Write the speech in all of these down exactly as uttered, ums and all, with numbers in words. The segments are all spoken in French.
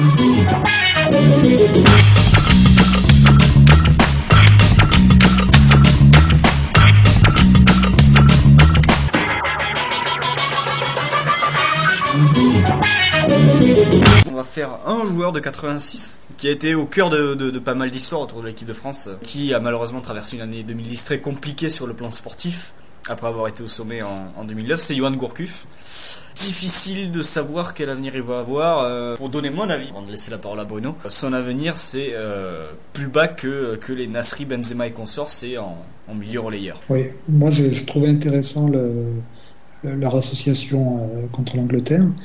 On va faire un joueur de quatre-vingt-six qui a été au cœur de, de, de pas mal d'histoires autour de l'équipe de France, qui a malheureusement traversé une année deux mille dix très compliquée sur le plan sportif après avoir été au sommet en, en deux mille neuf. C'est Yohan Gourcuff. Difficile de savoir quel avenir il va avoir. Euh, pour donner mon avis, avant de laisser la parole à Bruno, son avenir c'est euh, plus bas que, que les Nasri, Benzema et consorts, c'est en, en milieu relayeur. Oui, moi je, je trouvais intéressant le, le, leur association euh, contre l'Angleterre. Mmh.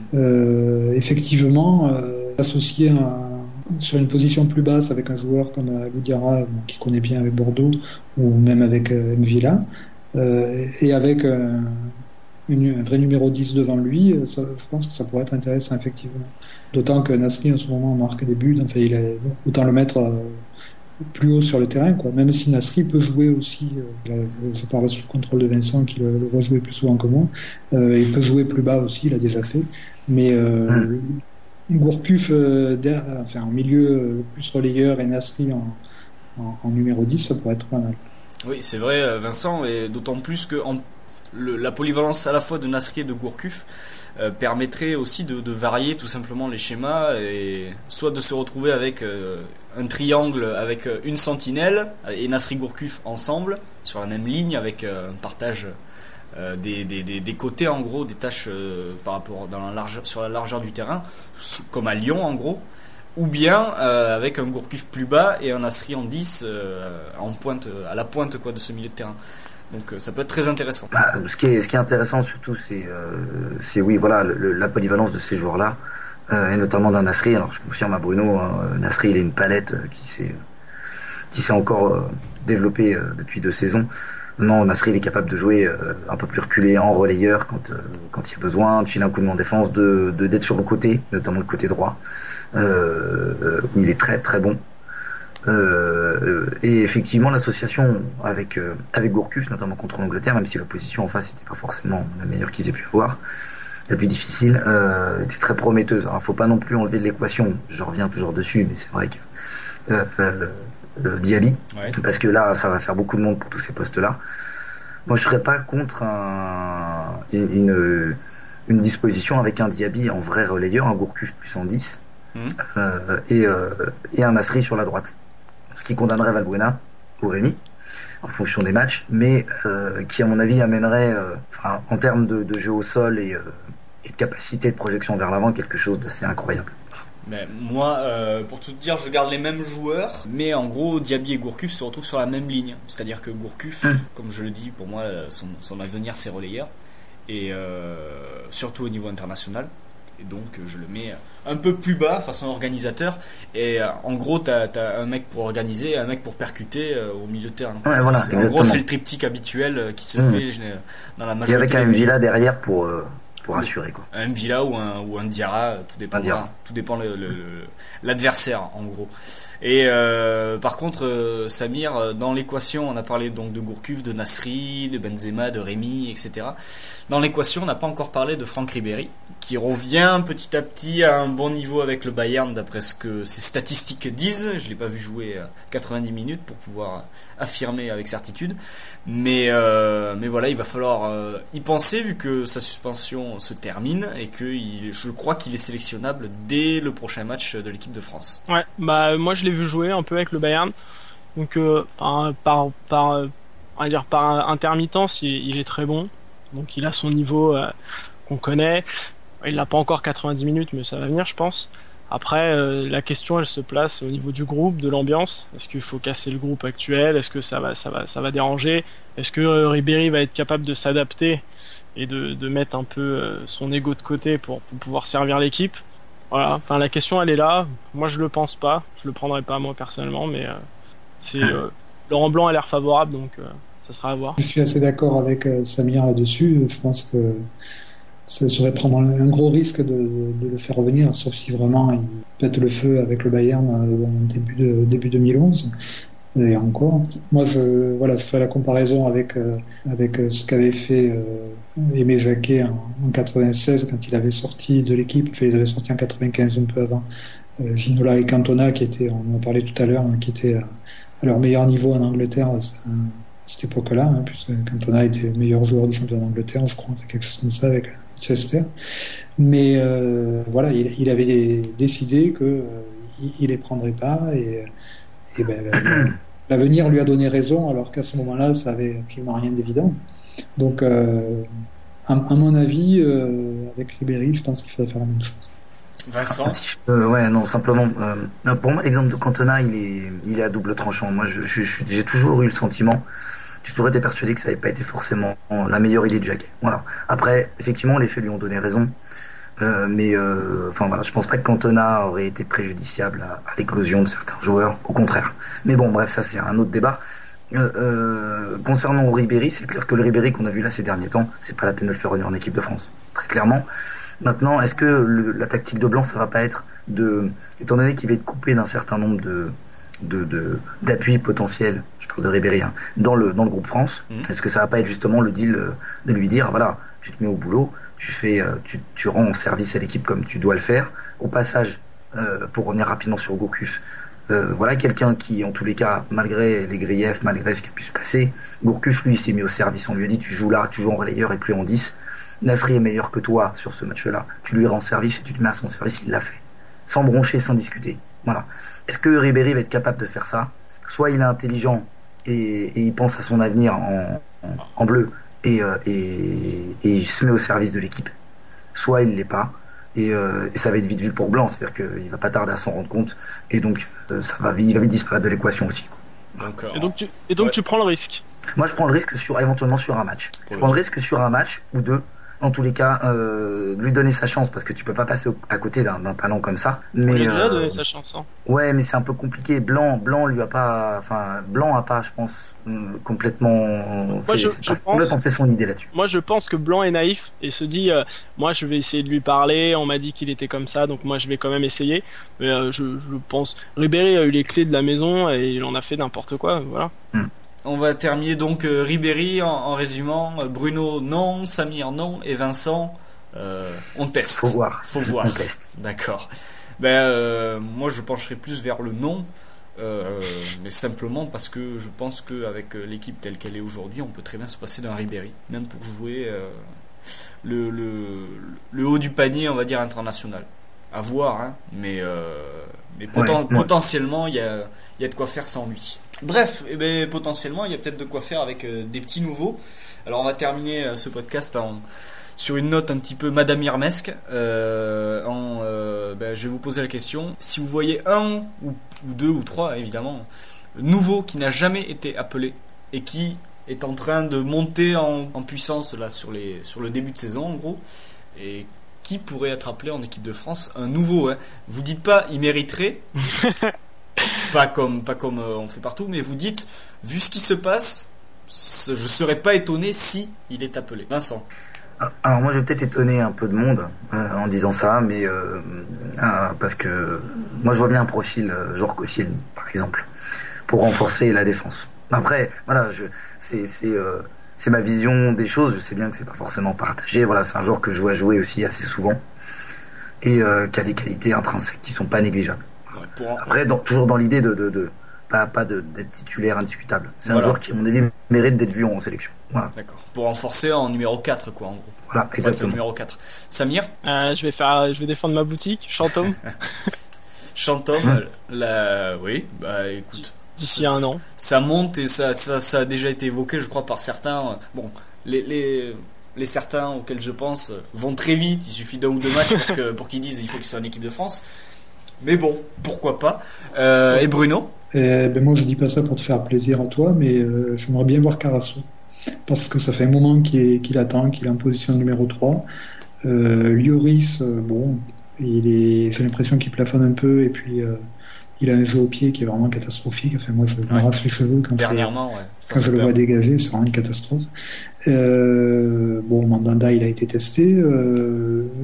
Euh, effectivement, euh, associer un, sur une position plus basse avec un joueur comme Abou Diarra, qui connaît bien avec Bordeaux, ou même avec euh, Mvila, euh, et avec euh, une, un vrai numéro dix devant lui, ça, je pense que ça pourrait être intéressant, effectivement. D'autant que Nasri, en ce moment, marque des buts, enfin, il est, autant le mettre euh, plus haut sur le terrain, quoi. Même si Nasri peut jouer aussi, euh, je parle sous le contrôle de Vincent, qui le, le voit jouer plus souvent que moi, euh, il peut jouer plus bas aussi, il a déjà fait. Mais euh, mmh. Gourcuff, euh, enfin, en milieu euh, plus relayeur, et Nasri en, en, en numéro dix, ça pourrait être pas mal. Oui, c'est vrai, Vincent, et d'autant plus que en, le, la polyvalence à la fois de Nasri et de Gourcuff euh, permettrait aussi de, de varier tout simplement les schémas, et soit de se retrouver avec euh, un triangle avec une sentinelle et Nasri Gourcuff ensemble sur la même ligne avec euh, un partage euh, des, des, des, des côtés en gros, des tâches euh, par rapport dans la largeur, sur la largeur du terrain, comme à Lyon en gros. Ou bien euh, avec un Gourcuff plus bas et un Nasri en dix euh, en pointe, à la pointe quoi, de ce milieu de terrain. Donc euh, ça peut être très intéressant. Bah, ce, qui est, ce qui est intéressant surtout, c'est, euh, c'est oui, voilà, le, la polyvalence de ces joueurs-là, euh, et notamment d'un Nasri. Alors je confirme à Bruno, hein, Nasri il a une palette qui s'est, qui s'est encore euh, développée euh, depuis deux saisons. Non, Nasri il est capable de jouer euh, un peu plus reculé en relayeur quand euh, quand il y a besoin, de filer un coup de main en défense, de, de d'être sur le côté, notamment le côté droit. Euh, où il est très très bon. Euh, et effectivement, l'association avec euh, avec Gourcuff, notamment contre l'Angleterre, même si l'opposition en face n'était pas forcément la meilleure qu'ils aient pu avoir, la plus difficile, euh, était très prometteuse. Alors, faut pas non plus enlever de l'équation. Je reviens toujours dessus, mais c'est vrai que euh, euh, euh, Diaby, ouais. Parce que là, ça va faire beaucoup de monde pour tous ces postes-là. Moi, je serais pas contre un, une une disposition avec un Diaby en vrai relayeur, un Gourcuff plus en dix. Mmh. Euh, et, euh, et un Nasri sur la droite, ce qui condamnerait Valbuena ou Rémi en fonction des matchs, mais euh, qui à mon avis amènerait euh, enfin, en termes de, de jeu au sol et, euh, et de capacité de projection vers l'avant quelque chose d'assez incroyable. Mais moi, euh, pour tout dire, je garde les mêmes joueurs, mais en gros, Diaby et Gourcuff se retrouvent sur la même ligne. C'est-à-dire que Gourcuff, mmh. comme je le dis, pour moi, son, son avenir c'est relayeur, et euh, surtout au niveau international. Et donc je le mets un peu plus bas face à un organisateur, et en gros t'as, t'as un mec pour organiser et un mec pour percuter euh, au milieu de terrain. Ouais, voilà, en gros c'est le triptyque habituel euh, qui se mmh. fait dans la majorité. Et avec un Mvila derrière pour euh, pour assurer quoi. Un Mvila ou un ou un Diarra, tout dépend. Diarra. Tout dépend le, le, le, l'adversaire en gros. Et euh, par contre euh, Samir, dans l'équation on a parlé donc de Gourcuff, de Nasri, de Benzema, de Rémi, et cetera. Dans l'équation on n'a pas encore parlé de Franck Ribéry, qui revient petit à petit à un bon niveau avec le Bayern d'après ce que ses statistiques disent. Je l'ai pas vu jouer quatre-vingt-dix minutes pour pouvoir affirmer avec certitude, mais euh, mais voilà, il va falloir euh, y penser vu que sa suspension se termine et que il, je crois qu'il est sélectionnable dès le prochain match de l'équipe de France. Ouais, bah moi je l'ai vu jouer un peu avec le Bayern, donc euh, par par par on va dire par intermittence il, il est très bon, donc il a son niveau euh, qu'on connaît. Il n'a pas encore quatre-vingt-dix minutes, mais ça va venir, je pense. Après, euh, la question, elle se place au niveau du groupe, de l'ambiance. Est-ce qu'il faut casser le groupe actuel ? Est-ce que ça va, ça va, ça va déranger ? Est-ce que euh, Ribéry va être capable de s'adapter et de, de mettre un peu euh, son ego de côté pour, pour pouvoir servir l'équipe ? Voilà. Enfin, la question, elle est là. Moi, je le pense pas. Je le prendrai pas moi personnellement, mais euh, c'est euh, Laurent Blanc a l'air favorable, donc euh, ça sera à voir. Je suis assez d'accord avec euh, Samir là-dessus. Je pense que ça serait prendre un gros risque de, de le faire revenir, sauf si vraiment il pète le feu avec le Bayern en début, de, début deux mille onze. Et encore, moi je voilà, je fais la comparaison avec euh, avec ce qu'avait fait euh, Aimé Jacquet en, en quatre-vingt-seize quand il avait sorti de l'équipe, enfin, ils avaient sorti en quatre-vingt-quinze un peu avant, euh, Ginola et Cantona qui étaient, on en a parlé tout à l'heure, hein, qui étaient à leur meilleur niveau en Angleterre à, à cette époque-là, hein, puisque Cantona était le meilleur joueur du championnat d'Angleterre, je crois, quelque chose comme ça avec Chester. Mais euh, voilà, il, il avait des, décidé que euh, il, il les prendrait pas et, et ben, l'avenir lui a donné raison, alors qu'à ce moment-là, ça avait absolument rien d'évident. Donc, euh, à, à mon avis, euh, avec Ribéry, je pense qu'il faudrait faire la même chose. Vincent. Si je peux, ouais, non, simplement. Euh, pour moi, l'exemple de Cantona, il est, il est à double tranchant. Moi, je, je, je, j'ai toujours eu le sentiment, j'ai toujours été persuadé que ça n'avait pas été forcément la meilleure idée de Jacquet. Voilà. Après, effectivement, les faits lui ont donné raison. Euh, mais euh, enfin voilà, je pense pas que Cantona aurait été préjudiciable à, à l'éclosion de certains joueurs, au contraire. Mais bon, bref, ça c'est un autre débat. Euh, euh, concernant Ribéry, c'est clair que le Ribéry qu'on a vu là ces derniers temps, c'est pas la peine de le faire revenir en équipe de France, très clairement. Maintenant, est-ce que le, la tactique de Blanc, ça va pas être de, étant donné qu'il va être coupé d'un certain nombre de de, de d'appuis potentiels, je parle de Ribéry, hein, dans le dans le groupe France, mmh. Est-ce que ça va pas être justement le deal de lui dire voilà, tu te mets au boulot, tu fais, tu, tu rends service à l'équipe comme tu dois le faire. Au passage, euh, pour revenir rapidement sur Gourcuff, euh, voilà quelqu'un qui, en tous les cas, malgré les griefs, malgré ce qui a pu se passer, Gourcuff, lui, il s'est mis au service. On lui a dit, tu joues là, tu joues en relayeur et plus en dix. Nasri est meilleur que toi sur ce match-là. Tu lui rends service et tu te mets à son service, il l'a fait. Sans broncher, sans discuter. Voilà. Est-ce que Ribéry va être capable de faire ça? Soit il est intelligent et, et il pense à son avenir en, en, en bleu, Et, euh, et, et il se met au service de l'équipe. Soit il l'est pas, et, euh, et ça va être vite vu pour Blanc, c'est-à-dire qu'il va pas tarder à s'en rendre compte, et donc euh, ça va vite, il va vite disparaître de l'équation aussi. Donc, euh, et donc, tu, et donc ouais. tu prends le risque. Moi, je prends le risque sur éventuellement sur un match. Pour je prends le risque sur un match ou deux. En tous les cas, euh, lui donner sa chance parce que tu peux pas passer au, à côté d'un, d'un talent comme ça. Mais il a déjà euh, donné sa chance. Hein. Ouais, mais c'est un peu compliqué. Blanc, Blanc lui a pas, enfin, Blanc a pas, je pense, complètement, moi, fait, je, je pas pense, complètement fait son idée là-dessus. Moi, je pense que Blanc est naïf et se dit, euh, moi, je vais essayer de lui parler. On m'a dit qu'il était comme ça, donc moi, je vais quand même essayer. Mais euh, je, je pense, Ribéry a eu les clés de la maison et il en a fait n'importe quoi. Voilà. Hmm. On va terminer donc euh, Ribéry en, en résumant. Bruno non, Samir non et Vincent. Euh, on teste. Faut voir. Faut voir. On teste. D'accord. Ben euh, moi je pencherai plus vers le non, euh, mais simplement parce que je pense qu'avec l'équipe telle qu'elle est aujourd'hui, on peut très bien se passer d'un Ribéry, même pour jouer euh, le, le le haut du panier, on va dire international. À voir, hein. Mais euh, mais poten- ouais, potentiellement il y a il y a de quoi faire sans lui. Bref, eh ben, potentiellement il y a peut-être de quoi faire avec euh, des petits nouveaux. Alors on va terminer euh, ce podcast en sur une note un petit peu Madame Irmesque. Euh, en, euh, ben, je vais vous poser la question. Si vous voyez un ou, ou deux ou trois, évidemment, nouveau qui n'a jamais été appelé et qui est en train de monter en, en puissance là sur, les, sur le début de saison, en gros, et qui pourrait être appelé en équipe de France, un nouveau. Hein. Vous dites pas il mériterait, pas comme, pas comme euh, on fait partout, mais vous dites, vu ce qui se passe, je serais pas étonné si il est appelé. Vincent. Alors moi je vais peut-être étonner un peu de monde euh, en disant ça, mais euh, euh, parce que moi je vois bien un profil euh, genre Koscielny par exemple pour renforcer la défense. Après voilà, je, c'est c'est euh, c'est ma vision des choses. Je sais bien que c'est pas forcément partagé. Voilà, c'est un joueur que je vois jouer aussi assez souvent et euh, qui a des qualités intrinsèques qui sont pas négligeables. Ouais, pour... Après dans, toujours dans l'idée de, de, de pas pas de, d'être titulaire indiscutable. C'est voilà. Un joueur qui à mon avis mérite d'être vu en sélection. Voilà. D'accord. Pour renforcer en numéro quatre, quoi, en gros. Voilà, exactement. Numéro quatre. Samir euh, je vais faire, je vais défendre ma boutique, Chantôme. Chantôme, hum. la... oui, bah écoute. D'ici un an. Ça monte et ça, ça, ça a déjà été évoqué, je crois, par certains. Bon, les, les, les certains auxquels je pense vont très vite, il suffit d'un ou deux matchs pour, que, pour qu'ils disent il faut qu'il soit en équipe de France. Mais bon, pourquoi pas. Euh, et Bruno Eh ben moi je dis pas ça pour te faire plaisir à toi, mais euh, j'aimerais bien voir Carasso. Parce que ça fait un moment qu'il, est, qu'il attend, qu'il est en position numéro trois. Euh, Lloris, euh, bon, il est, j'ai l'impression qu'il plafonne un peu, et puis euh, il a un jeu au pied qui est vraiment catastrophique. Enfin, moi, je me ouais. rase les cheveux quand Dernièrement, je, ouais. quand je le vois dégager, c'est vraiment une catastrophe. Euh, bon, Mandanda, il a été testé. Euh,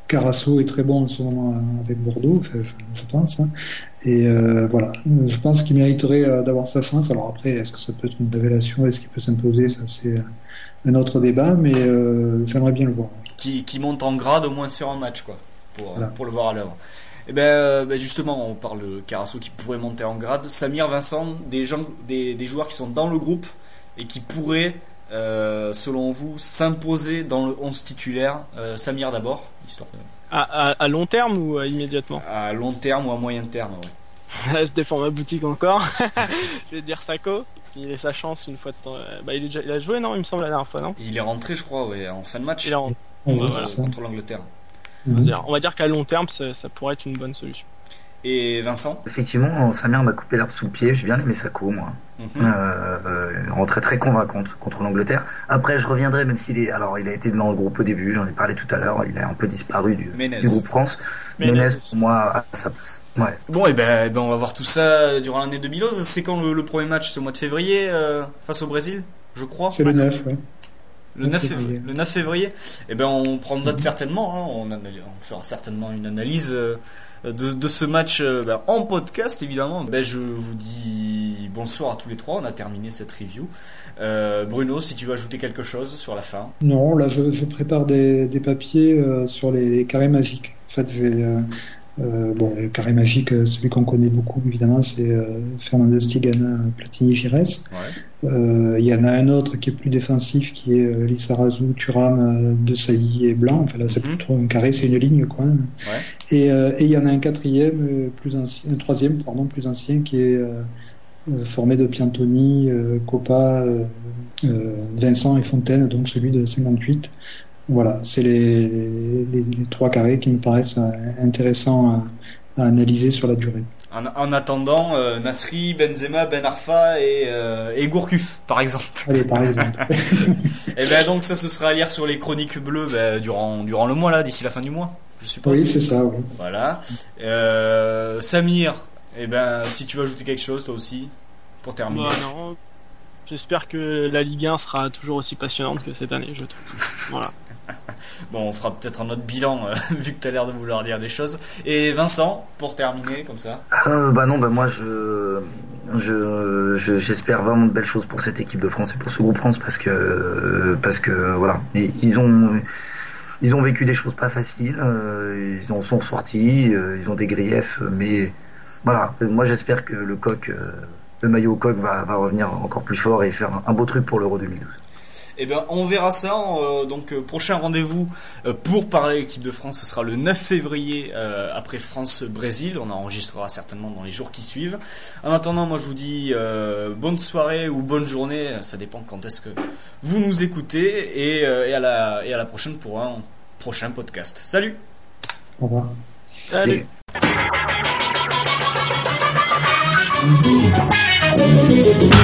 Carasso est très bon en ce moment avec Bordeaux, enfin, je pense. Hein. Et euh, voilà, je pense qu'il mériterait euh, d'avoir sa chance. Alors après, est-ce que ça peut être une révélation, est-ce qu'il peut s'imposer, ça c'est un autre débat, mais euh, j'aimerais bien le voir. Qui, qui monte en grade au moins sur un match, quoi, pour, voilà. pour le voir à l'œuvre. Et ben, euh, ben justement, on parle de Carasso qui pourrait monter en grade. Samir, Vincent, des gens, des, des joueurs qui sont dans le groupe et qui pourraient, euh, selon vous, s'imposer dans le onze titulaire. Euh, Samir d'abord, histoire de... À, à, à long terme ou euh, immédiatement? À long terme ou à moyen terme, ouais. Je défends ma boutique encore. Je vais dire Sako. Il a sa chance une fois de temps. Bah, il, est déjà... il a joué, non? Il me semble la dernière fois, non? Il est rentré, je crois, ouais, en fin de match. Il est rentré. Ouais, bah, contre, voilà. contre l'Angleterre. On va dire, on va dire qu'à long terme, ça, ça pourrait être une bonne solution. Et Vincent? Effectivement, Samir m'a coupé l'herbe sous le pied. J'ai bien aimé Sako, moi. Mm-hmm. Euh, euh, rentrée très convaincante contre l'Angleterre. Après, je reviendrai, même s'il est, alors il a été dans le groupe au début, j'en ai parlé tout à l'heure. Il a un peu disparu du, du groupe France. Ménez, pour moi, à sa place. Ouais. Bon, et ben, et ben, on va voir tout ça durant l'année deux mille onze. C'est quand le, le premier match? C'est au mois de février euh, face au Brésil, je crois. C'est le neuf, ouais. Le neuf février. Le neuf février. Eh ben, on prend note certainement. Hein, on, analyse, on fera certainement une analyse euh, de, de ce match euh, ben, en podcast, évidemment. Ben, je vous dis bonsoir à tous les trois. On a terminé cette review. Euh, Bruno, si tu veux ajouter quelque chose sur la fin. Non, là, je, je prépare des, des papiers euh, sur les, les carrés magiques. En fait, j'ai euh, euh, bon, le carré magique, celui qu'on connaît beaucoup, évidemment, c'est euh, Fernandez, Tigana, Platini, Gires. Ouais. Euh, il y en a un autre qui est plus défensif, qui est euh, Lissarazu, Thuram, euh, De Sailly et Blanc. Enfin là, c'est mm-hmm. plutôt un carré, c'est une ligne, quoi. Ouais. Et euh, et il y en a un quatrième, euh, plus ancien, un troisième, pardon, plus ancien, qui est euh, euh, formé de Piantoni, euh, Coppa, euh, euh, Vincent et Fontaine, donc celui de cinquante-huit. Voilà, c'est les, les, les trois carrés qui me paraissent intéressants à, à analyser sur la durée. En, en attendant, euh, Nasri, Benzema, Ben Arfa et, euh, et Gourcuff, par exemple. Allez, par exemple. Et ben donc ça, ce sera à lire sur les chroniques bleues ben, durant durant le mois là, d'ici la fin du mois, je suppose. Oui, c'est ça. Oui. Voilà. Euh, Samir, et ben si tu veux ajouter quelque chose toi aussi pour terminer. Bah, non. J'espère que la Ligue un sera toujours aussi passionnante que cette année, je trouve. Voilà. Bon, on fera peut-être un autre bilan, euh, vu que tu as l'air de vouloir dire des choses. Et Vincent, pour terminer, comme ça. Euh, bah non, bah moi, je, je, je, j'espère vraiment de belles choses pour cette équipe de France et pour ce groupe France parce que, parce que, voilà, ils ont, ils ont vécu des choses pas faciles, euh, ils en sont sortis, euh, ils ont des griefs, mais voilà, moi j'espère que le coq, euh, le maillot au coq va, va revenir encore plus fort et faire un, un beau truc pour l'Euro deux mille douze. Eh ben, on verra ça. Euh, donc, euh, prochain rendez-vous euh, pour parler de l'équipe de France, ce sera le neuf février euh, après France-Brésil. On enregistrera certainement dans les jours qui suivent. En attendant, moi, je vous dis euh, bonne soirée ou bonne journée. Ça dépend quand est-ce que vous nous écoutez. Et, euh, et, à, la, et à la prochaine pour un prochain podcast. Salut. Au revoir. Salut. Salut.